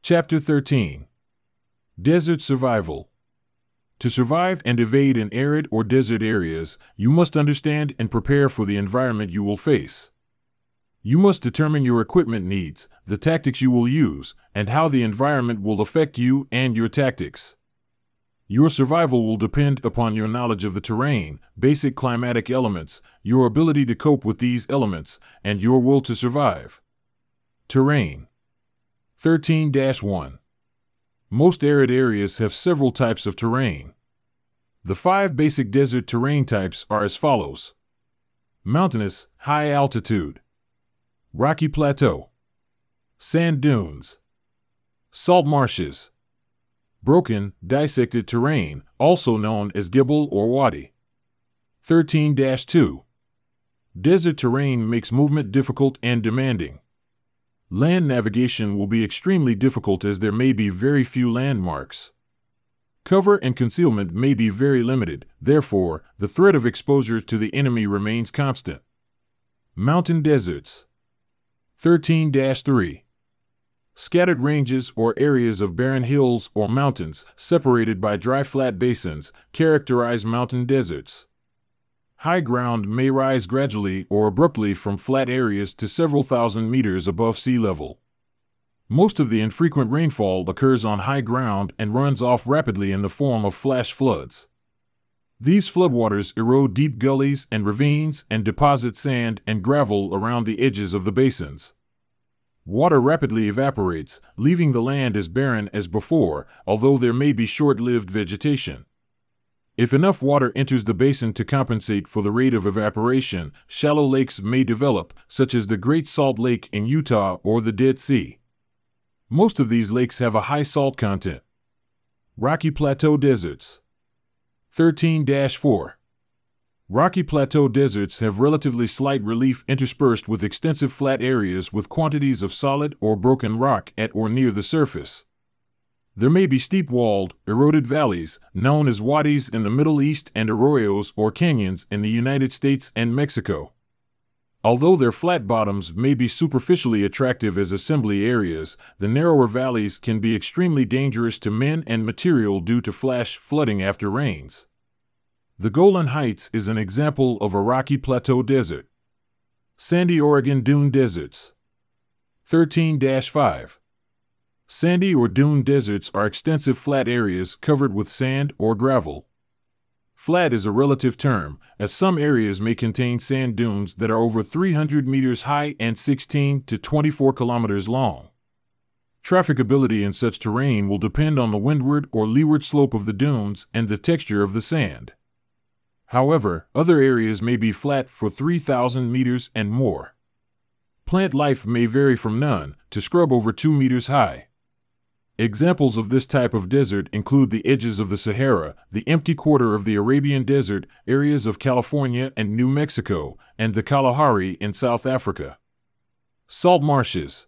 Chapter 13. Desert Survival. To survive and evade in arid or desert areas, you must understand and prepare for the environment you will face. You must determine your equipment needs, the tactics you will use, and how the environment will affect you and your tactics. Your survival will depend upon your knowledge of the terrain, basic climatic elements, your ability to cope with these elements, and your will to survive. Terrain. 13-1. Most arid areas have several types of terrain. The 5 basic desert terrain types are as follows: mountainous, high altitude; rocky plateau; sand dunes; salt marshes; broken, dissected terrain, also known as gebel or wadi. 13-2. Desert terrain makes movement difficult and demanding. Land navigation will be extremely difficult as there may be very few landmarks. Cover and concealment may be very limited, therefore, the threat of exposure to the enemy remains constant. Mountain deserts. 13-3. Scattered ranges or areas of barren hills or mountains, separated by dry flat basins, characterize mountain deserts. High ground may rise gradually or abruptly from flat areas to several thousand meters above sea level. Most of the infrequent rainfall occurs on high ground and runs off rapidly in the form of flash floods. These floodwaters erode deep gullies and ravines and deposit sand and gravel around the edges of the basins. Water rapidly evaporates, leaving the land as barren as before, although there may be short-lived vegetation. If enough water enters the basin to compensate for the rate of evaporation, shallow lakes may develop, such as the Great Salt Lake in Utah or the Dead Sea. Most of these lakes have a high salt content. Rocky Plateau Deserts. 13-4. Rocky Plateau deserts have relatively slight relief interspersed with extensive flat areas with quantities of solid or broken rock at or near the surface. There may be steep-walled, eroded valleys, known as wadis in the Middle East, and arroyos or canyons in the United States and Mexico. Although their flat bottoms may be superficially attractive as assembly areas, the narrower valleys can be extremely dangerous to men and material due to flash flooding after rains. The Golan Heights is an example of a rocky plateau desert. Sandy Oregon Dune Deserts. 13-5. Sandy or dune deserts are extensive flat areas covered with sand or gravel. Flat is a relative term, as some areas may contain sand dunes that are over 300 meters high and 16 to 24 kilometers long. Trafficability in such terrain will depend on the windward or leeward slope of the dunes and the texture of the sand. However, other areas may be flat for 3,000 meters and more. Plant life may vary from none to scrub over 2 meters high. Examples of this type of desert include the edges of the Sahara, the empty quarter of the Arabian Desert, areas of California and New Mexico, and the Kalahari in South Africa. Salt marshes.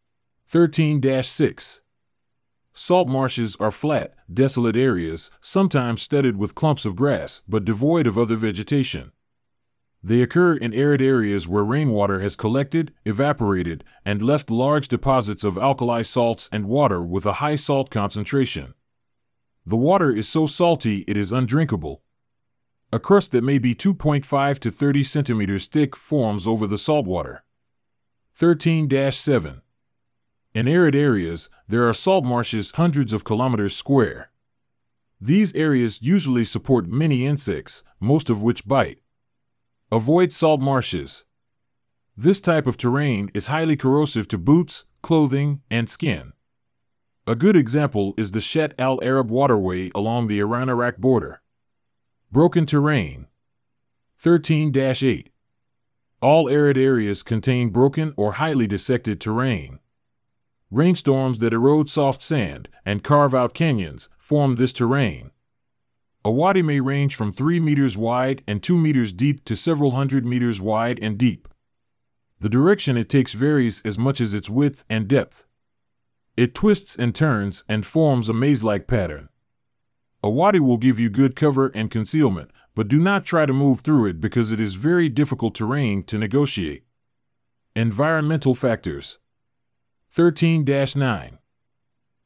13-6. Salt marshes are flat, desolate areas, sometimes studded with clumps of grass, but devoid of other vegetation. They occur in arid areas where rainwater has collected, evaporated, and left large deposits of alkali salts and water with a high salt concentration. The water is so salty it is undrinkable. A crust that may be 2.5 to 30 centimeters thick forms over the saltwater. 13-7. In arid areas, there are salt marshes hundreds of kilometers square. These areas usually support many insects, most of which bite. Avoid salt marshes. This type of terrain is highly corrosive to boots, clothing, and skin. A good example is the Shet al-Arab waterway along the Iran-Iraq border. Broken terrain. 13-8. All arid areas contain broken or highly dissected terrain. Rainstorms that erode soft sand and carve out canyons form this terrain. A wadi may range from 3 meters wide and 2 meters deep to several hundred meters wide and deep. The direction it takes varies as much as its width and depth. It twists and turns and forms a maze-like pattern. A wadi will give you good cover and concealment, but do not try to move through it because it is very difficult terrain to negotiate. Environmental factors. 13-9.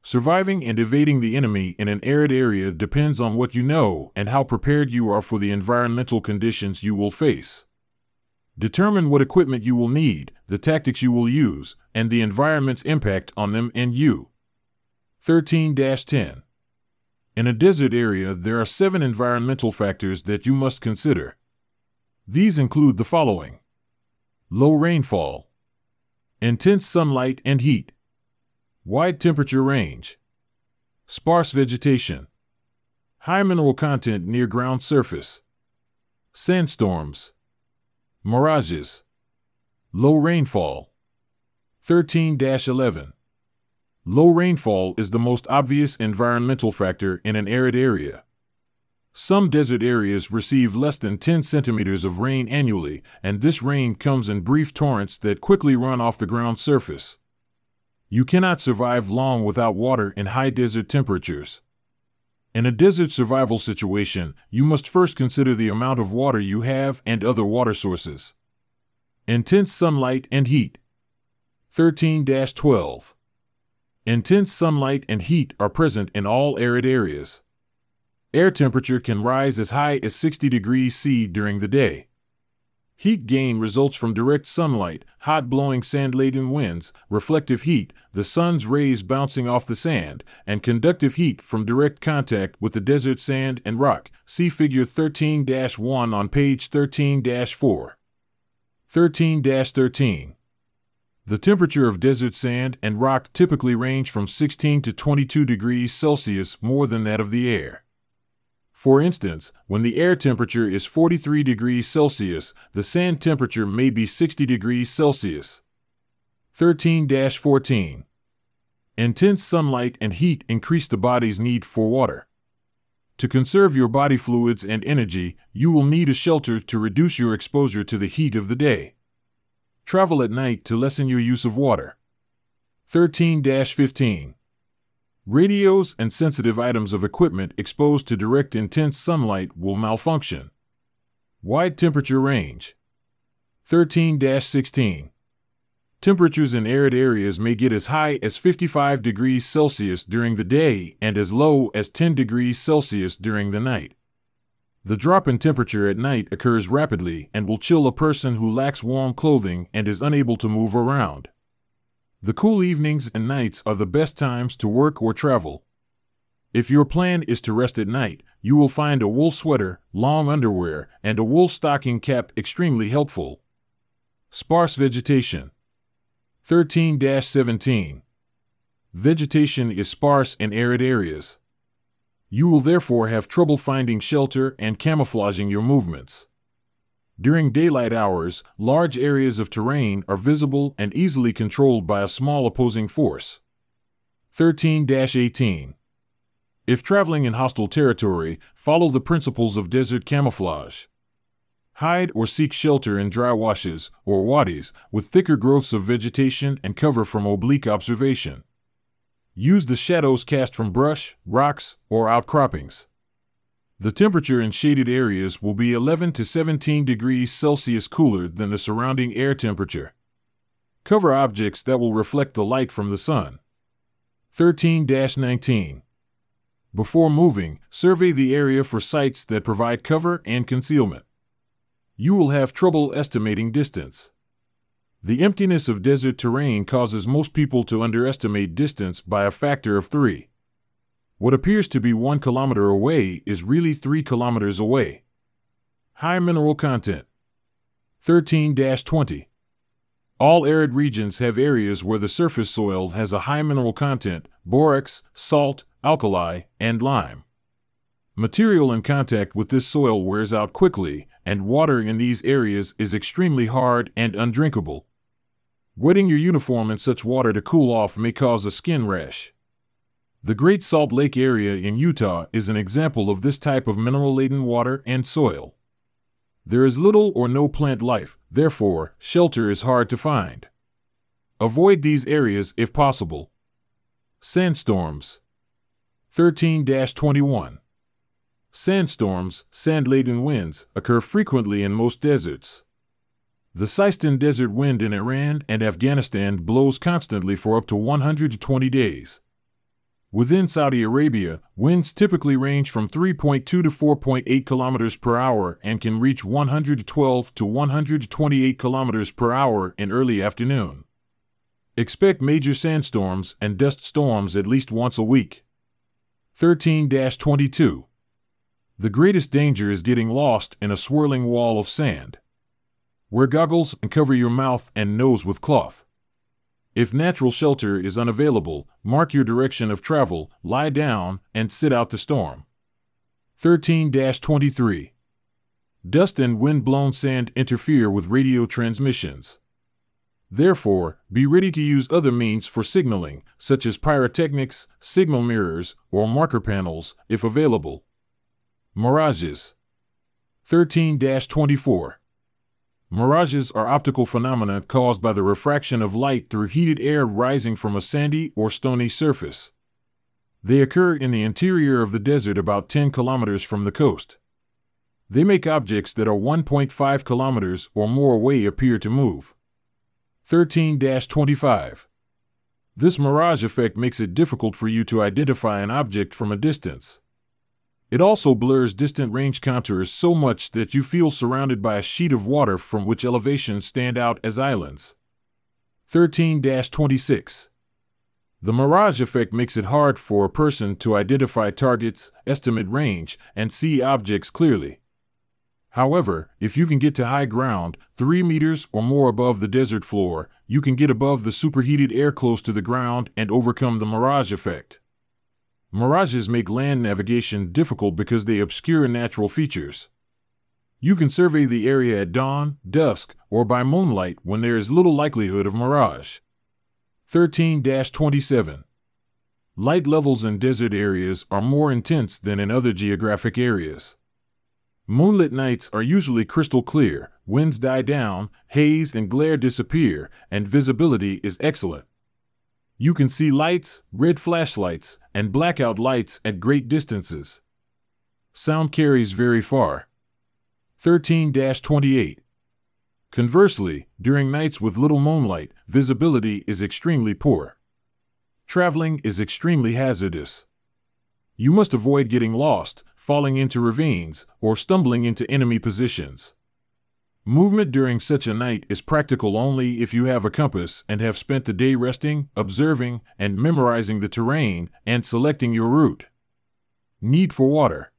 Surviving and evading the enemy in an arid area depends on what you know and how prepared you are for the environmental conditions you will face. Determine what equipment you will need, the tactics you will use, and the environment's impact on them and you. 13-10. In a desert area, there are 7 environmental factors that you must consider. These include the following: low rainfall, intense sunlight and heat, wide temperature range, sparse vegetation, high mineral content near ground surface, sandstorms, mirages, low rainfall. 13-11. Low rainfall is the most obvious environmental factor in an arid area. Some desert areas receive less than 10 centimeters of rain annually, and this rain comes in brief torrents that quickly run off the ground surface. You cannot survive long without water in high desert temperatures. In a desert survival situation, you must first consider the amount of water you have and other water sources. Intense sunlight and heat. 13-12. Intense sunlight and heat are present in all arid areas. Air temperature can rise as high as 60 degrees C during the day. Heat gain results from direct sunlight, hot blowing sand-laden winds, reflective heat, the sun's rays bouncing off the sand, and conductive heat from direct contact with the desert sand and rock. See Figure 13-1 on page 13-4. 13-13. The temperature of desert sand and rock typically range from 16 to 22 degrees Celsius more than that of the air. For instance, when the air temperature is 43 degrees Celsius, the sand temperature may be 60 degrees Celsius. 13-14. Intense sunlight and heat increase the body's need for water. To conserve your body fluids and energy, you will need a shelter to reduce your exposure to the heat of the day. Travel at night to lessen your use of water. 13-15. Radios and sensitive items of equipment exposed to direct intense sunlight will malfunction. Wide temperature range. 13-16. Temperatures in arid areas may get as high as 55 degrees Celsius during the day and as low as 10 degrees Celsius during the night. The drop in temperature at night occurs rapidly and will chill a person who lacks warm clothing and is unable to move around. The cool evenings and nights are the best times to work or travel. If your plan is to rest at night, you will find a wool sweater, long underwear, and a wool stocking cap extremely helpful. Sparse vegetation. 13-17. Vegetation is sparse in arid areas. You will therefore have trouble finding shelter and camouflaging your movements. During daylight hours, large areas of terrain are visible and easily controlled by a small opposing force. 13-18. If traveling in hostile territory, follow the principles of desert camouflage. Hide or seek shelter in dry washes, or wadis, with thicker growths of vegetation and cover from oblique observation. Use the shadows cast from brush, rocks, or outcroppings. The temperature in shaded areas will be 11 to 17 degrees Celsius cooler than the surrounding air temperature. Cover objects that will reflect the light from the sun. 13-19. Before moving, survey the area for sites that provide cover and concealment. You will have trouble estimating distance. The emptiness of desert terrain causes most people to underestimate distance by a factor of 3. What appears to be 1 kilometer away is really 3 kilometers away. High mineral content. 13-20. All arid regions have areas where the surface soil has a high mineral content: borax, salt, alkali, and lime. Material in contact with this soil wears out quickly, and water in these areas is extremely hard and undrinkable. Wetting your uniform in such water to cool off may cause a skin rash. The Great Salt Lake area in Utah is an example of this type of mineral-laden water and soil. There is little or no plant life, therefore, shelter is hard to find. Avoid these areas if possible. Sandstorms. 13-21. Sandstorms, sand-laden winds, occur frequently in most deserts. The Sistan Desert wind in Iran and Afghanistan blows constantly for up to 120 days. Within Saudi Arabia, winds typically range from 3.2 to 4.8 kilometers per hour and can reach 112 to 128 kilometers per hour in early afternoon. Expect major sandstorms and dust storms at least once a week. 13-22. The greatest danger is getting lost in a swirling wall of sand. Wear goggles and cover your mouth and nose with cloth. If natural shelter is unavailable, mark your direction of travel, lie down, and sit out the storm. 13-23. Dust and wind-blown sand interfere with radio transmissions. Therefore, be ready to use other means for signaling, such as pyrotechnics, signal mirrors, or marker panels, if available. Mirages. 13-24. Mirages are optical phenomena caused by the refraction of light through heated air rising from a sandy or stony surface. They occur in the interior of the desert about 10 kilometers from the coast. They make objects that are 1.5 kilometers or more away appear to move. 13-25. This mirage effect makes it difficult for you to identify an object from a distance. It also blurs distant range contours so much that you feel surrounded by a sheet of water from which elevations stand out as islands. 13-26. The mirage effect makes it hard for a person to identify targets, estimate range, and see objects clearly. However, if you can get to high ground, 3 meters or more above the desert floor, you can get above the superheated air close to the ground and overcome the mirage effect. Mirages make land navigation difficult because they obscure natural features. You can survey the area at dawn, dusk, or by moonlight when there is little likelihood of mirage. 13-27. Light levels in desert areas are more intense than in other geographic areas. Moonlit nights are usually crystal clear, winds die down, haze and glare disappear, and visibility is excellent. You can see lights, red flashlights, and blackout lights at great distances. Sound carries very far. 13-28. Conversely, during nights with little moonlight, visibility is extremely poor. Traveling is extremely hazardous. You must avoid getting lost, falling into ravines, or stumbling into enemy positions. Movement during such a night is practical only if you have a compass and have spent the day resting, observing, and memorizing the terrain and selecting your route. Need for water.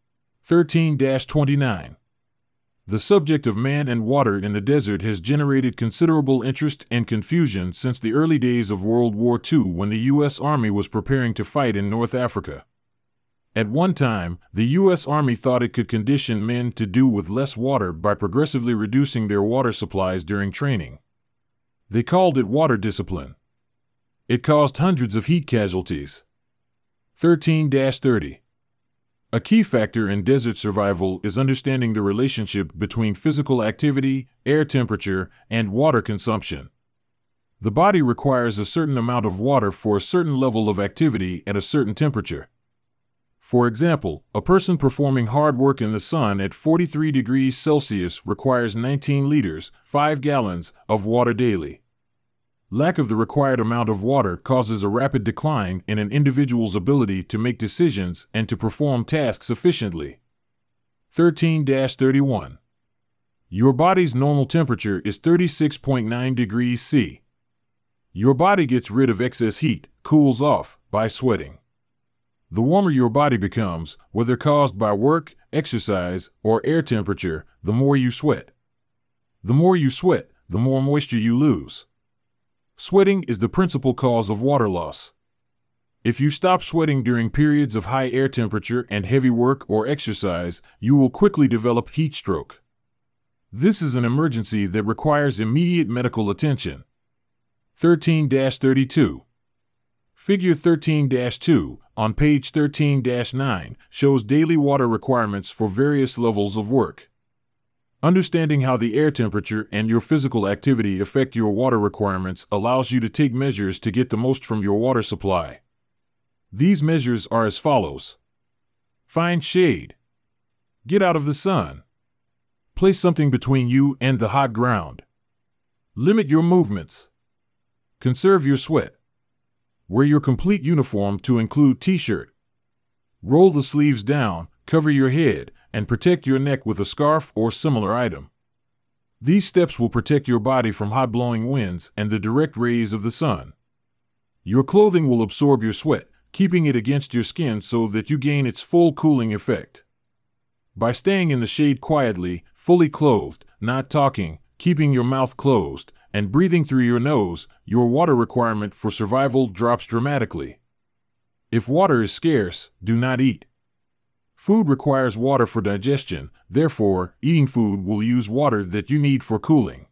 13-29. The subject of man and water in the desert has generated considerable interest and confusion since the early days of World War II when the U.S. Army was preparing to fight in North Africa. At one time, the U.S. Army thought it could condition men to do with less water by progressively reducing their water supplies during training. They called it water discipline. It caused hundreds of heat casualties. 13-30. A key factor in desert survival is understanding the relationship between physical activity, air temperature, and water consumption. The body requires a certain amount of water for a certain level of activity at a certain temperature. For example, a person performing hard work in the sun at 43 degrees Celsius requires 19 liters, 5 gallons, of water daily. Lack of the required amount of water causes a rapid decline in an individual's ability to make decisions and to perform tasks efficiently. 13-31. Your body's normal temperature is 36.9 degrees C. Your body gets rid of excess heat, cools off, by sweating. The warmer your body becomes, whether caused by work, exercise, or air temperature, the more you sweat. The more you sweat, the more moisture you lose. Sweating is the principal cause of water loss. If you stop sweating during periods of high air temperature and heavy work or exercise, you will quickly develop heat stroke. This is an emergency that requires immediate medical attention. 13-32. Figure 13-2, on page 13-9, shows daily water requirements for various levels of work. Understanding how the air temperature and your physical activity affect your water requirements allows you to take measures to get the most from your water supply. These measures are as follows. Find shade. Get out of the sun. Place something between you and the hot ground. Limit your movements. Conserve your sweat. Wear your complete uniform to include t-shirt. Roll the sleeves down, cover your head, and protect your neck with a scarf or similar item. These steps will protect your body from hot blowing winds and the direct rays of the sun. Your clothing will absorb your sweat, keeping it against your skin so that you gain its full cooling effect. By staying in the shade quietly, fully clothed, not talking, keeping your mouth closed, and breathing through your nose, your water requirement for survival drops dramatically. If water is scarce, do not eat. Food requires water for digestion, therefore, eating food will use water that you need for cooling.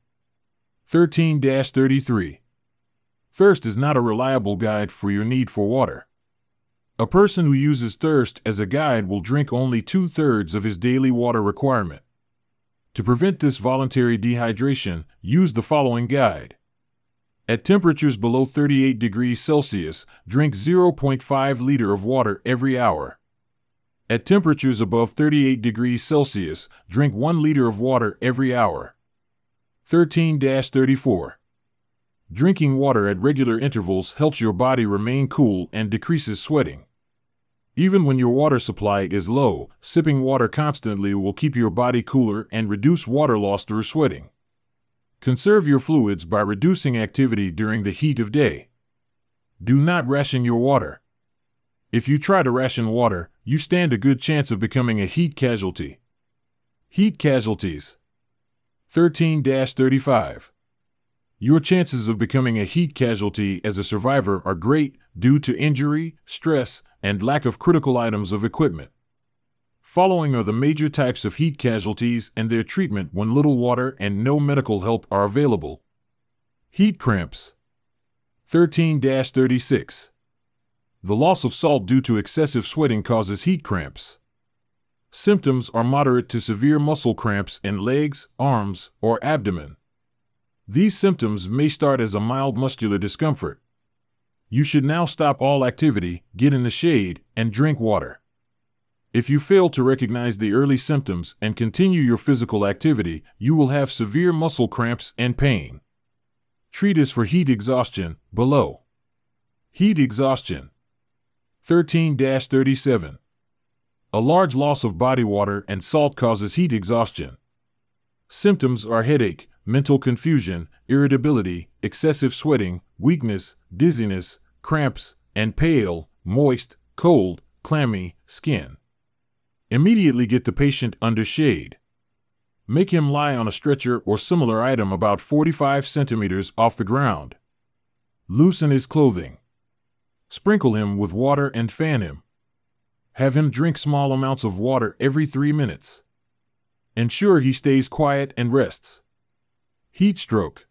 13-33. Thirst is not a reliable guide for your need for water. A person who uses thirst as a guide will drink only 2/3 of his daily water requirement. To prevent this voluntary dehydration, use the following guide. At temperatures below 38 degrees Celsius, drink 0.5 liter of water every hour. At temperatures above 38 degrees Celsius, drink 1 liter of water every hour. 13-34. Drinking water at regular intervals helps your body remain cool and decreases sweating. Even when your water supply is low, sipping water constantly will keep your body cooler and reduce water loss through sweating. Conserve your fluids by reducing activity during the heat of day. Do not ration your water. If you try to ration water, you stand a good chance of becoming a heat casualty. Heat casualties. 13-35. Your chances of becoming a heat casualty as a survivor are great due to injury, stress, and lack of critical items of equipment. Following are the major types of heat casualties and their treatment when little water and no medical help are available. Heat cramps. 13-36. The loss of salt due to excessive sweating causes heat cramps. Symptoms are moderate to severe muscle cramps in legs, arms, or abdomen. These symptoms may start as a mild muscular discomfort. You should now stop all activity, get in the shade, and drink water. If you fail to recognize the early symptoms and continue your physical activity, you will have severe muscle cramps and pain. Treatise for heat exhaustion, below. Heat exhaustion. 13-37. A large loss of body water and salt causes heat exhaustion. Symptoms are headache, mental confusion, irritability, excessive sweating, weakness, dizziness, cramps, and pale, moist, cold, clammy skin. Immediately get the patient under shade. Make him lie on a stretcher or similar item about 45 centimeters off the ground. Loosen his clothing. Sprinkle him with water and fan him. Have him drink small amounts of water every 3 minutes. Ensure he stays quiet and rests. Heat stroke.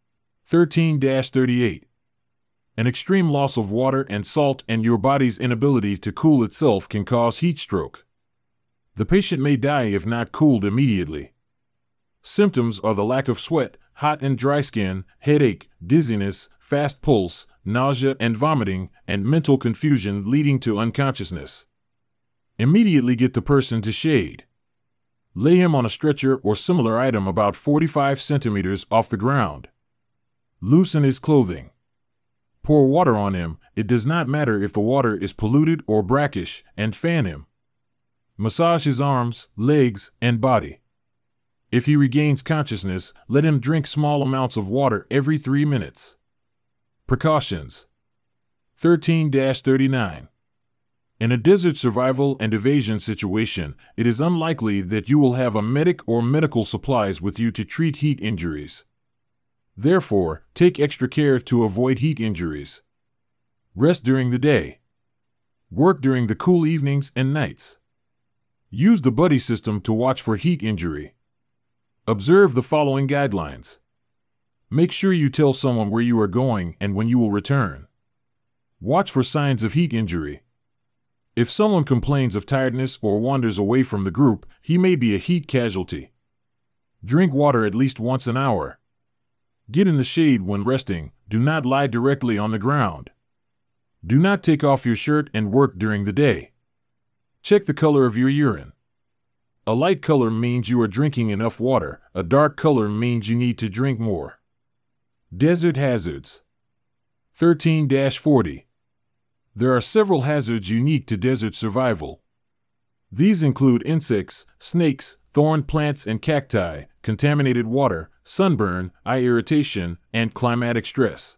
13-38. An extreme loss of water and salt and your body's inability to cool itself can cause heat stroke. The patient may die if not cooled immediately. Symptoms are the lack of sweat, hot and dry skin, headache, dizziness, fast pulse, nausea and vomiting, and mental confusion leading to unconsciousness. Immediately get the person to shade. Lay him on a stretcher or similar item about 45 centimeters off the ground. Loosen his clothing. Pour water on him, it does not matter if the water is polluted or brackish, and fan him. Massage his arms, legs, and body. If he regains consciousness, let him drink small amounts of water every 3 minutes. Precautions. 13-39. In a desert survival and evasion situation, it is unlikely that you will have a medic or medical supplies with you to treat heat injuries. Therefore, take extra care to avoid heat injuries. Rest during the day. Work during the cool evenings and nights. Use the buddy system to watch for heat injury. Observe the following guidelines. Make sure you tell someone where you are going and when you will return. Watch for signs of heat injury. If someone complains of tiredness or wanders away from the group, he may be a heat casualty. Drink water at least once an hour. Get in the shade when resting. Do not lie directly on the ground. Do not take off your shirt and work during the day. Check the color of your urine. A light color means you are drinking enough water. A dark color means you need to drink more. Desert hazards. 13-40. There are several hazards unique to desert survival. These include insects, snakes, thorn plants and cacti, contaminated water, sunburn, eye irritation, and climatic stress.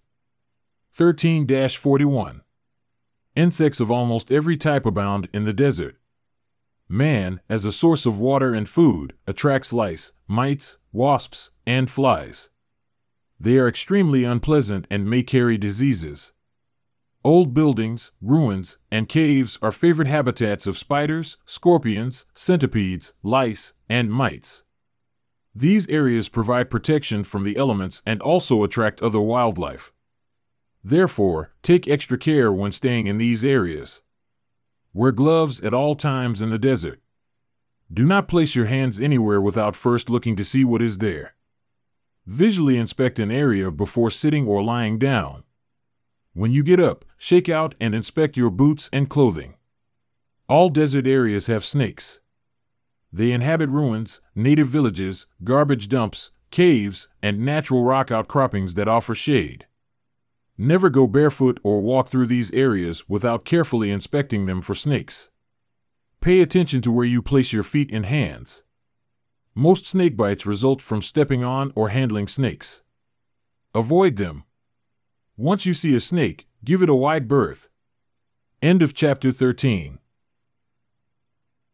13-41. Insects of almost every type abound in the desert. Man, as a source of water and food, attracts lice, mites, wasps, and flies. They are extremely unpleasant and may carry diseases. Old buildings, ruins, and caves are favorite habitats of spiders, scorpions, centipedes, lice, and mites. These areas provide protection from the elements and also attract other wildlife. Therefore, take extra care when staying in these areas. Wear gloves at all times in the desert. Do not place your hands anywhere without first looking to see what is there. Visually inspect an area before sitting or lying down. When you get up, shake out and inspect your boots and clothing. All desert areas have snakes. They inhabit ruins, native villages, garbage dumps, caves, and natural rock outcroppings that offer shade. Never go barefoot or walk through these areas without carefully inspecting them for snakes. Pay attention to where you place your feet and hands. Most snake bites result from stepping on or handling snakes. Avoid them. Once you see a snake, give it a wide berth. End of chapter 13.